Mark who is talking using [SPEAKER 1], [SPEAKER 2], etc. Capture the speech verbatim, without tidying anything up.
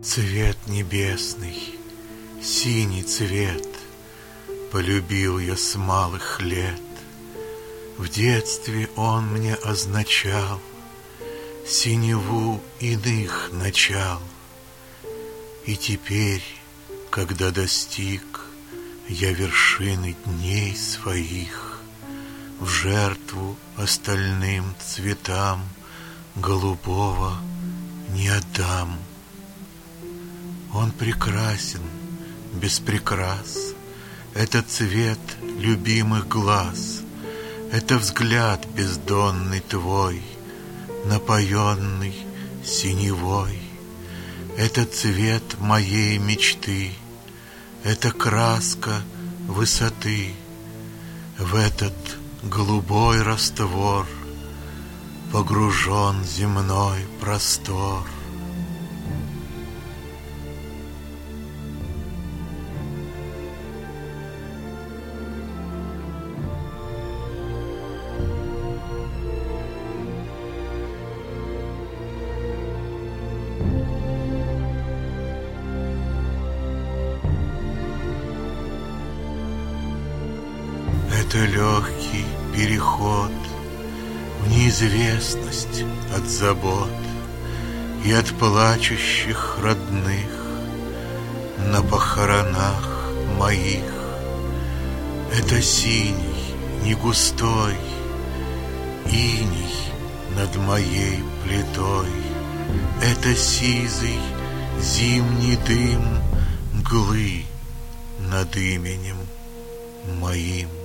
[SPEAKER 1] Цвет небесный, синий цвет, полюбил я с малых лет. В детстве он мне означал синеву иных начал. И теперь, когда достиг я вершины дней своих, в жертву остальным цветам голубого не отдам. Он прекрасен, без прикрас, это цвет любимых глаз, это взгляд бездонный твой, напоенный синевой. Это цвет моей мечты, это краска высоты. В этот голубой раствор погружен земной простор. Это легкий переход в неизвестность от забот и от плачущих родных на похоронах моих. Это синий, не густой иней над моей плитой. Это сизый зимний дым мглы над именем моим.